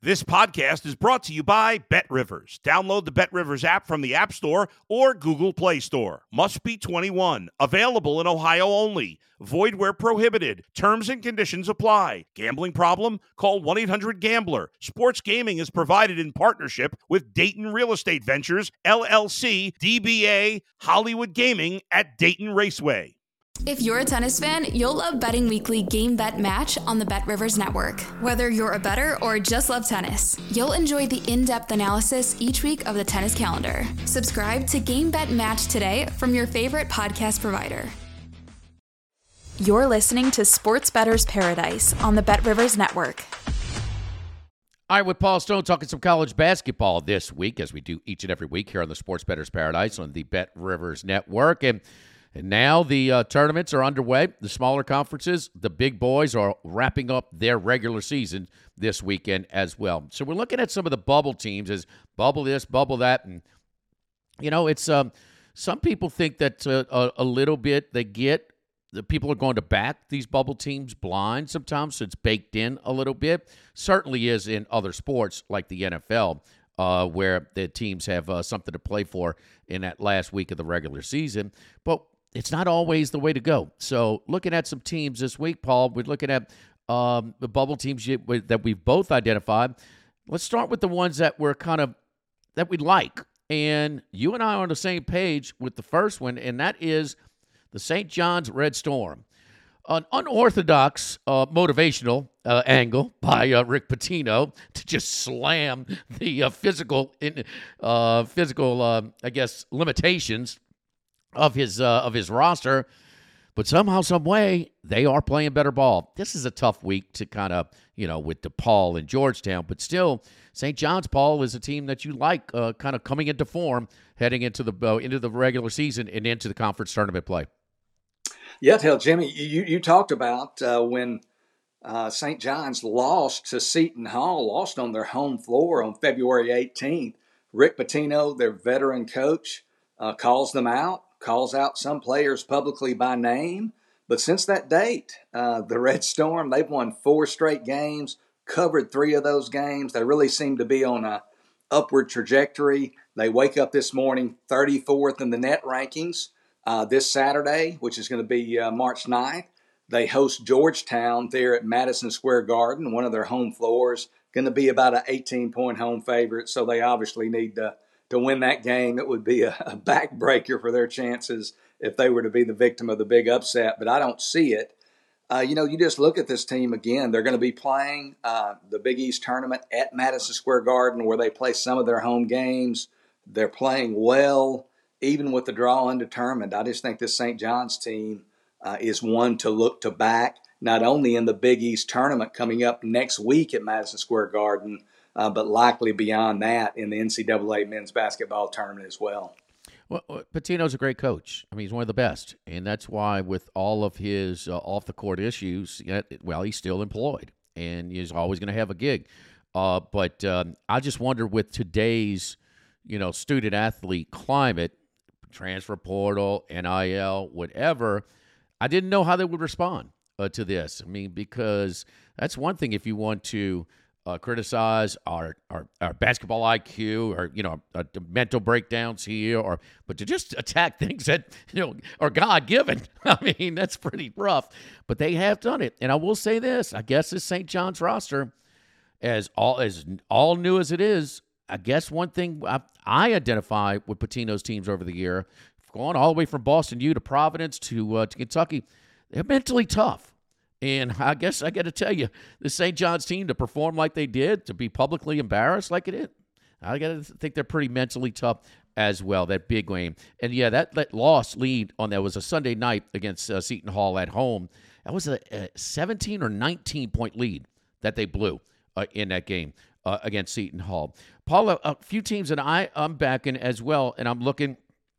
This podcast is brought to you by BetRivers. Download the BetRivers app from the App Store or Google Play Store. Must be 21. Available in Ohio only. Void where prohibited. Terms and conditions apply. Gambling problem? Call 1-800-GAMBLER. Sports gaming is provided in partnership with Dayton Real Estate Ventures, LLC, DBA, Hollywood Gaming at Dayton Raceway. If you're a tennis fan, you'll love Betting Weekly Game Bet Match on the BetRivers Network. Whether you're a bettor or just love tennis, you'll enjoy the in-depth analysis each week of the tennis calendar. Subscribe to Game Bet Match today from your favorite podcast provider. You're listening to Sports Bettor's Paradise on the BetRivers Network. All right, with Paul Stone talking some college basketball this week, as we do each and every week here on the Sports Bettor's Paradise on the BetRivers Network. And now the tournaments are underway. The smaller conferences, the big boys are wrapping up their regular season this weekend as well. So we're looking at some of the bubble teams as bubble this, bubble that. And, you know, it's some people think that a little bit the people are going to back these bubble teams blind sometimes, so it's baked in a little bit. Certainly is in other sports like the NFL, where the teams have something to play for in that last week of the regular season. But it's not always the way to go. So looking at some teams this week, Paul, we're looking at the bubble teams that we've both identified. Let's start with the ones that we're that we like. And you and I are on the same page with the first one, and that is the St. John's Red Storm. An unorthodox motivational angle by Rick Pitino to just slam the physical, I guess, limitations of his roster, but somehow, some way, they are playing better ball. This is a tough week to with DePaul and Georgetown, but still, St. John's, Paul, is a team that you like, kind of coming into form, heading into the regular season and into the conference tournament play. Yeah, Jimmy, you talked about when St. John's lost to Seton Hall, lost on their home floor on February 18th. Rick Pitino, their veteran coach, calls them out. Calls out some players publicly by name. But since that date, the Red Storm, they've won 4 straight games, covered 3 of those games. They really seem to be on a upward trajectory. They wake up this morning 34th in the net rankings. This Saturday, which is going to be March 9th, they host Georgetown there at Madison Square Garden, one of their home floors. Going to be about an 18-point home favorite, so they obviously need to win that game. It would be a backbreaker for their chances if they were to be the victim of the big upset, but I don't see it. You just look at this team again. They're going to be playing the Big East tournament at Madison Square Garden, where they play some of their home games. They're playing well, even with the draw undetermined. I just think this St. John's team is one to look to back, not only in the Big East tournament coming up next week at Madison Square Garden, but likely beyond that in the NCAA men's basketball tournament as well. Well, Pitino's a great coach. I mean, he's one of the best. And that's why with all of his off-the-court issues, he's still employed. And he's always going to have a gig. But I just wonder with today's, student-athlete climate, transfer portal, NIL, whatever, I didn't know how they would respond to this. I mean, because that's one thing if you want to criticize our basketball IQ or mental breakdowns here, but to just attack things that are God given. I mean, that's pretty rough. But they have done it, and I will say this: I guess this St. John's roster, as all new as it is, I guess one thing I identify with Pitino's teams over the year, going all the way from Boston U to Providence to Kentucky, they're mentally tough. And I guess I got to tell you, the St. John's team to perform like they did, to be publicly embarrassed like it is, I got to think they're pretty mentally tough as well, that big game. And, yeah, that loss lead on that was a Sunday night against Seton Hall at home. That was a 17 or 19-point lead that they blew in that game against Seton Hall. Paul, a few teams that I'm backing as well, and I'm looking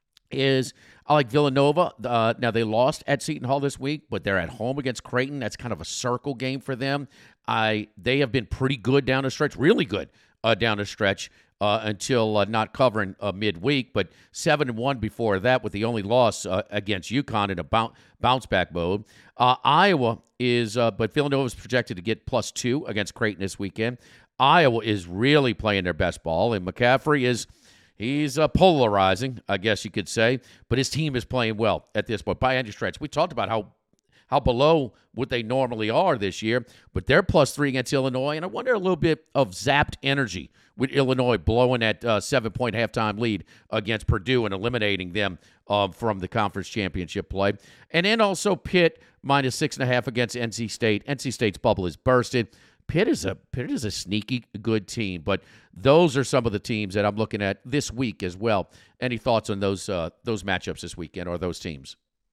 is I like Villanova. Now, they lost at Seton Hall this week, but they're at home against Creighton. That's kind of a circle game for them. They have been pretty good down the stretch, really good down the stretch until not covering midweek, but 7-1 before that with the only loss against UConn in a bounce-back mode. Iowa is, but Villanova is projected to get +2 against Creighton this weekend. Iowa is really playing their best ball, and McCaffrey he's polarizing, I guess you could say, but his team is playing well at this point by any stretch. We talked about how below what they normally are this year, but they're +3 against Illinois, and I wonder a little bit of zapped energy with Illinois blowing that 7-point halftime lead against Purdue and eliminating them from the conference championship play. And then also Pitt -6.5 against NC State. NC State's bubble is bursted. Pitt is a sneaky good team, but those are some of the teams that I'm looking at this week as well. Any thoughts on those matchups this weekend or those teams?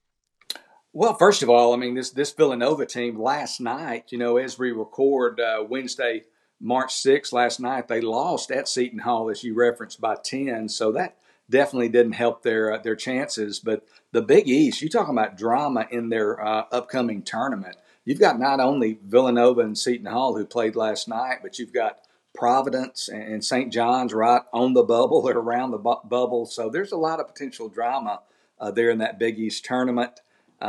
Well, first of all, I mean, this Villanova team last night, as we record Wednesday, March 6th, last night, they lost at Seton Hall, as you referenced, by 10. So that definitely didn't help their chances. But the Big East, you're talking about drama in their upcoming tournament. You've got not only Villanova and Seton Hall who played last night, but you've got Providence and St. John's right on the bubble or around the bubble. So there's a lot of potential drama there in that Big East tournament.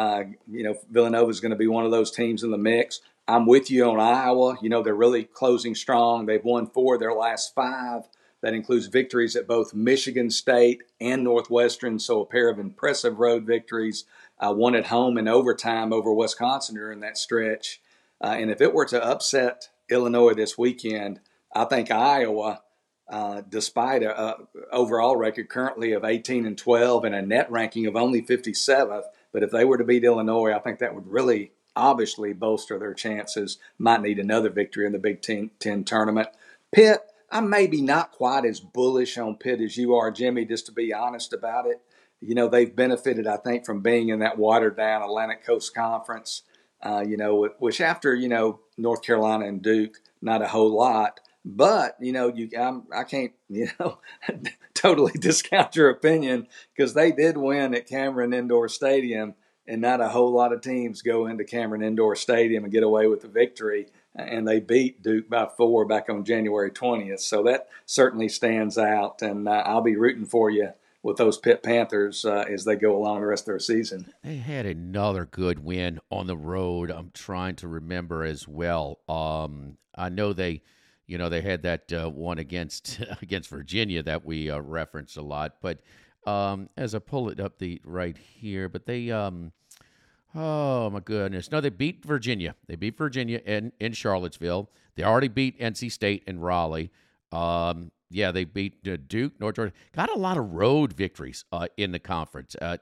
Villanova is going to be one of those teams in the mix. I'm with you on Iowa. They're really closing strong. They've won 4 of their last 5. That includes victories at both Michigan State and Northwestern, so a pair of impressive road victories. One at home in overtime over Wisconsin during that stretch. And if it were to upset Illinois this weekend, I think Iowa, despite an overall record currently of 18-12 and a net ranking of only 57th, but if they were to beat Illinois, I think that would really obviously bolster their chances. Might need another victory in the Big Ten tournament. Pitt, I'm maybe not quite as bullish on Pitt as you are, Jimmy, just to be honest about it. They've benefited, I think, from being in that watered-down Atlantic Coast Conference, which after, North Carolina and Duke, not a whole lot. But, I can't, totally discount your opinion because they did win at Cameron Indoor Stadium, and not a whole lot of teams go into Cameron Indoor Stadium and get away with the victory. And they beat Duke by 4 back on January 20th. So that certainly stands out, and I'll be rooting for you with those Pitt Panthers as they go along the rest of their season. They had another good win on the road. I'm trying to remember as well. I know they had that one against Virginia that we referenced a lot. But as I pull it up right here, but they oh my goodness, no, they beat Virginia. They beat Virginia in Charlottesville. They already beat NC State and Raleigh. Yeah, they beat Duke, North Georgia. Got a lot of road victories in the conference. And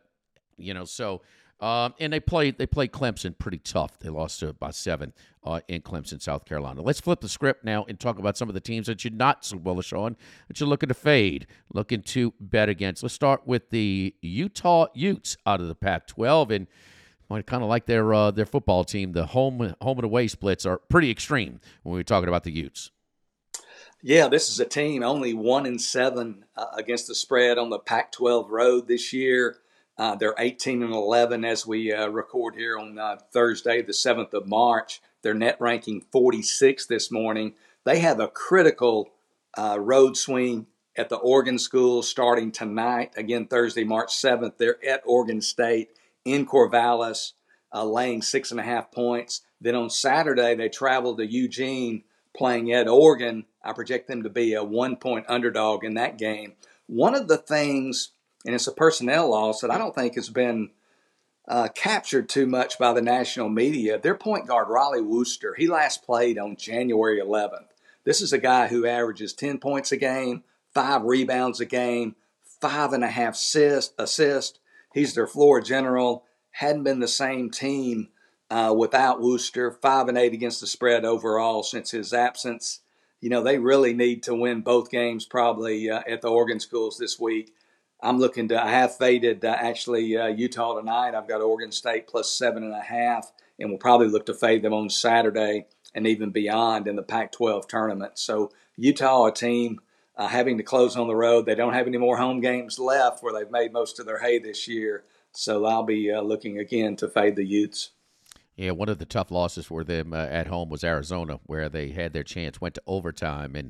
they played Clemson pretty tough. They lost by 7 in Clemson, South Carolina. Let's flip the script now and talk about some of the teams that you're not so bullish on, that you're looking to fade, looking to bet against. Let's start with the Utah Utes out of the Pac-12, and I kind of like their football team. The home and away splits are pretty extreme when we're talking about the Utes. Yeah, this is a team only 1-7 against the spread on the Pac-12 road this year. They're 18-11 as we record here on Thursday, the 7th of March. Their net ranking 46 this morning. They have a critical road swing at the Oregon Schools starting tonight. Again, Thursday, March 7th. They're at Oregon State in Corvallis, laying 6.5 points. Then on Saturday, they travel to Eugene, playing at Oregon. I project them to be a 1-point underdog in that game. One of the things, and it's a personnel loss that I don't think has been captured too much by the national media, their point guard, Riley Wooster, he last played on January 11th. This is a guy who averages 10 points a game, 5 rebounds a game, 5.5 assists. He's their floor general. Hadn't been the same team without Wooster. 5-8 against the spread overall since his absence. They really need to win both games probably at the Oregon Schools this week. I have faded Utah tonight. I've got Oregon State plus 7.5, and we'll probably look to fade them on Saturday and even beyond in the Pac-12 tournament. So Utah, a team having to close on the road. They don't have any more home games left where they've made most of their hay this year. So I'll be looking again to fade the Utes. Yeah, one of the tough losses for them at home was Arizona, where they had their chance, went to overtime, and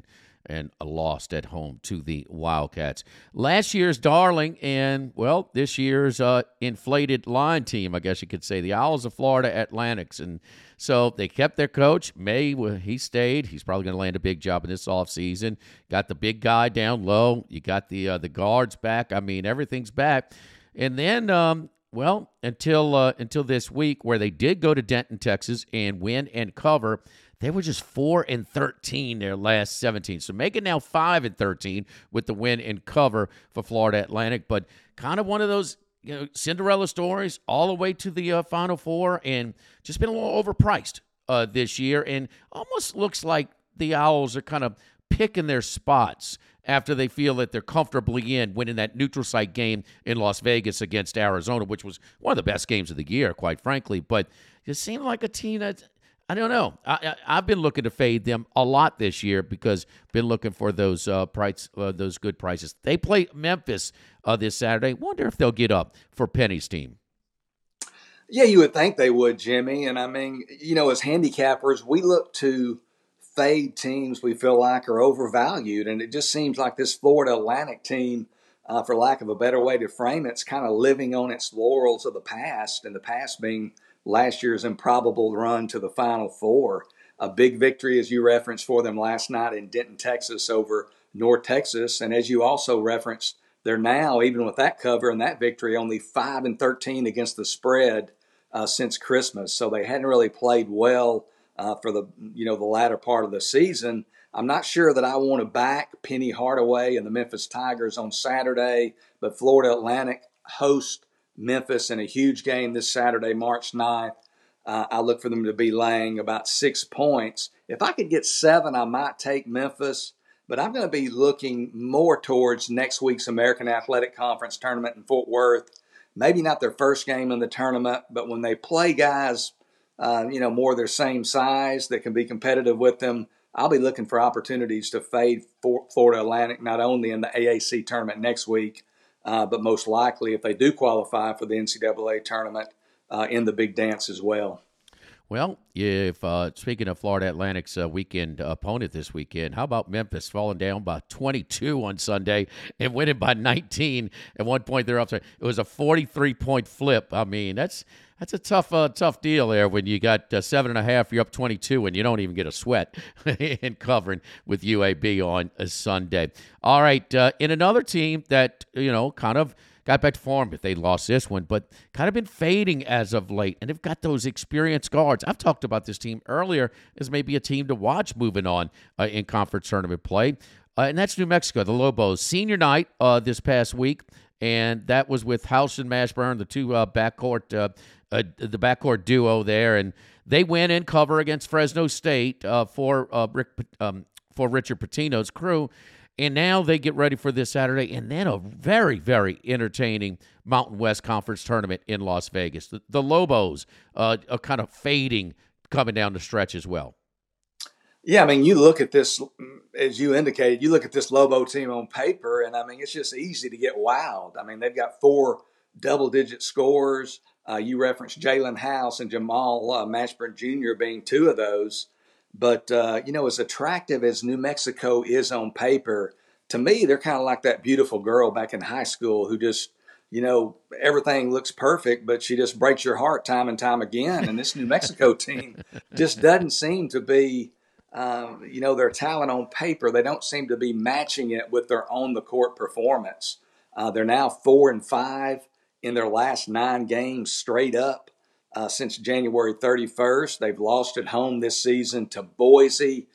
and lost at home to the Wildcats. Last year's darling and, well, this year's inflated line team, I guess you could say, the Owls of Florida Atlantics. And so they kept their coach. He stayed. He's probably going to land a big job in this offseason. Got the big guy down low. You got the guards back. I mean, everything's back. And then, until this week, where they did go to Denton, Texas, and win and cover, they were just 4-13 their last 17. So make it now 5-13 with the win and cover for Florida Atlantic. But kind of one of those Cinderella stories all the way to the Final Four, and just been a little overpriced this year. And almost looks like the Owls are kind of picking their spots after they feel that they're comfortably in winning that neutral site game in Las Vegas against Arizona, which was one of the best games of the year, quite frankly. But it seemed like a team that, I don't know. I've been looking to fade them a lot this year because been looking for those those good prices. They play Memphis this Saturday. Wonder if they'll get up for Penny's team. Yeah, you would think they would, Jimmy. And I mean, as handicappers, we look to fade teams we feel like are overvalued. And it just seems like this Florida Atlantic team, for lack of a better way to frame it, it's kind of living on its laurels of the past, and the past being last year's improbable run to the Final Four. A big victory, as you referenced, for them last night in Denton, Texas over North Texas. And as you also referenced, they're now, even with that cover and that victory, only 5-13 against the spread since Christmas. So they hadn't really played well for the latter part of the season. I'm not sure that I want to back Penny Hardaway and the Memphis Tigers on Saturday, but Florida Atlantic host Memphis in a huge game this Saturday, March 9th. I look for them to be laying about 6 points. If I could get 7, I might take Memphis, but I'm going to be looking more towards next week's American Athletic Conference tournament in Fort Worth. Maybe not their first game in the tournament, but when they play guys, more their same size that can be competitive with them, I'll be looking for opportunities to fade Florida Atlantic, not only in the AAC tournament next week, but most likely if they do qualify for the NCAA tournament in the big dance as well. Well, if speaking of Florida Atlantic's weekend opponent this weekend, how about Memphis falling down by 22 on Sunday and winning by 19? At one point, they're up. It was a 43-point flip. I mean, that's a tough deal there when you got 7.5, you're up 22, and you don't even get a sweat in covering with UAB on a Sunday. All right, in another team that kind of got back to form if they lost this one, but kind of been fading as of late. And they've got those experienced guards. I've talked about this team earlier as maybe a team to watch moving on in conference tournament play. And that's New Mexico, the Lobos. Senior night this past week, and that was with House and Mashburn, the two the backcourt duo there. And they win and cover against Fresno State for Richard Pitino's crew. And now they get ready for this Saturday, and then a very, very entertaining Mountain West Conference tournament in Las Vegas. The Lobos are kind of fading coming down the stretch as well. Yeah, I mean, you look at this, as you indicated, you look at this Lobo team on paper, and, I mean, it's just easy to get wowed. I mean, they've got 4 double-digit scorers. You referenced Jalen House and Jamal Mashburn Jr. being 2 of those. But, as attractive as New Mexico is on paper, to me, they're kind of like that beautiful girl back in high school who just, everything looks perfect, but she just breaks your heart time and time again. And this New Mexico team just doesn't seem to be, their talent on paper. They don't seem to be matching it with their on-the-court performance. They're now 4-5 in their last 9 games straight up. Since January 31st. They've lost at home this season to Boise,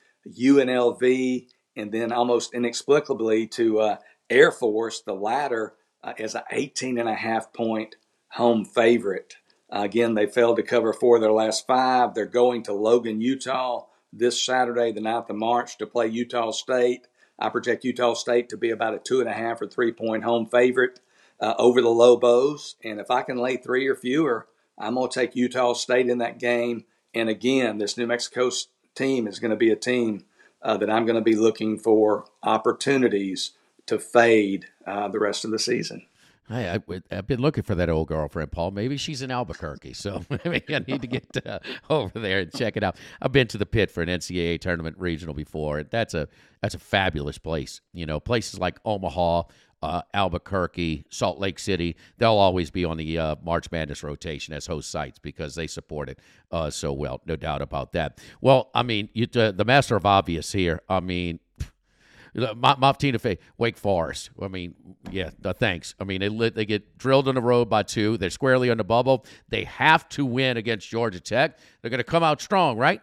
UNLV, and then almost inexplicably to Air Force, the latter as an 18.5-point home favorite. Again, they failed to cover 4 of their last 5. They're going to Logan, Utah this Saturday, the 9th of March, to play Utah State. I project Utah State to be about a 2.5 or 3-point home favorite over the Lobos. And if I can lay 3 or fewer, I'm going to take Utah State in that game. And again, this New Mexico team is going to be a team that I'm going to be looking for opportunities to fade the rest of the season. I've been looking for that old girlfriend, Paul. Maybe she's in Albuquerque, so maybe I need to get over there and check it out. I've been to the Pit for an NCAA tournament regional before. That's a fabulous place. Places like Omaha, Albuquerque, Salt Lake City, they'll always be on the March Madness rotation as host sites because they support it so well. No doubt about that. Well, I mean, the master of obvious here. I mean, Maftina Faye, Wake Forest. I mean, yeah, thanks. I mean, they get drilled on the road by 2. They're squarely on the bubble. They have to win against Georgia Tech. They're going to come out strong, right?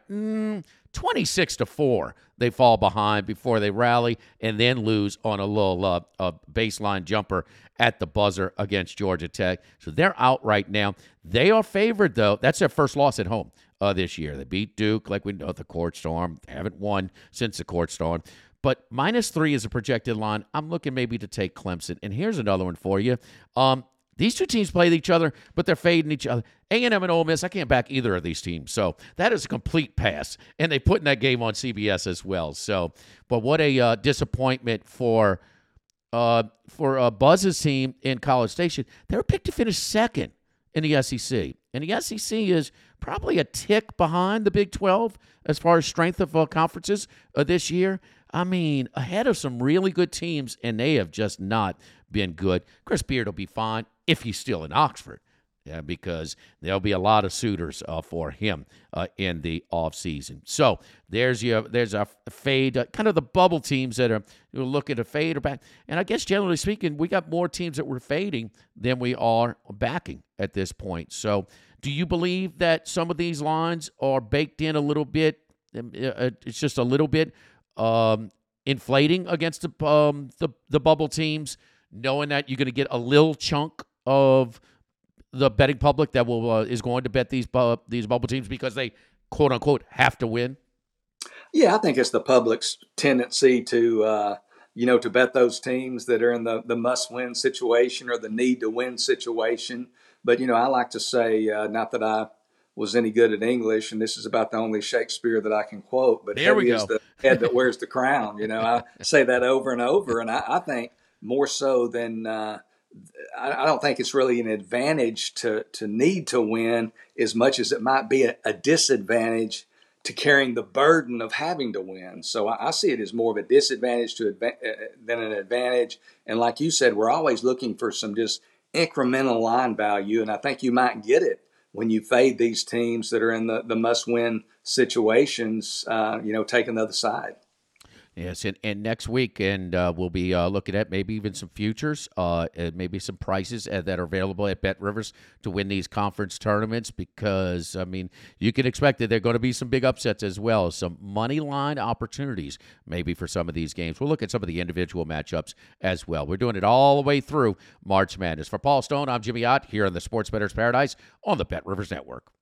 26-4. They fall behind before they rally and then lose on a little baseline jumper at the buzzer against Georgia Tech. So they're out right now. They are favored, though. That's their first loss at home this year. They beat Duke, like we know, the Court Storm. They haven't won since the Court Storm. But -3 is a projected line. I'm looking maybe to take Clemson. And here's another one for you. These two teams play each other, but they're fading each other. A&M and Ole Miss, I can't back either of these teams. So that is a complete pass. And they put in that game on CBS as well. So, but what a disappointment for Buzz's team in College Station. They were picked to finish second in the SEC. And the SEC is probably a tick behind the Big 12 as far as strength of conferences this year. I mean, ahead of some really good teams, and they have just not been good. Chris Beard will be fine if he's still in Oxford, because there'll be a lot of suitors for him in the offseason. So there's a fade, kind of the bubble teams that are looking to fade or back. And I guess generally speaking, we got more teams that we're fading than we are backing at this point. So do you believe that some of these lines are baked in a little bit? It's just a little bit inflating against the bubble teams, knowing that you're going to get a little chunk of the betting public that is going to bet these bubble teams because they quote unquote have to win? Yeah, I think it's the public's tendency to to bet those teams that are in the must win situation or the need to win situation. But I like to say, not that I was any good at English, and this is about the only Shakespeare that I can quote, but heavy is the head that wears the crown. I say that over and over, and I think more so than I don't think it's really an advantage to need to win as much as it might be a disadvantage to carrying the burden of having to win. So I see it as more of a disadvantage than an advantage. And like you said, we're always looking for some just incremental line value, and I think you might get it when you fade these teams that are in the must-win situations, take another side. Yes, and next week, and we'll be looking at maybe even some futures, and maybe some prices that are available at Bet Rivers to win these conference tournaments because, I mean, you can expect that there are going to be some big upsets as well, some money line opportunities maybe for some of these games. We'll look at some of the individual matchups as well. We're doing it all the way through March Madness. For Paul Stone, I'm Jimmy Ott here on the Sports Bettor's Paradise on the Bet Rivers Network.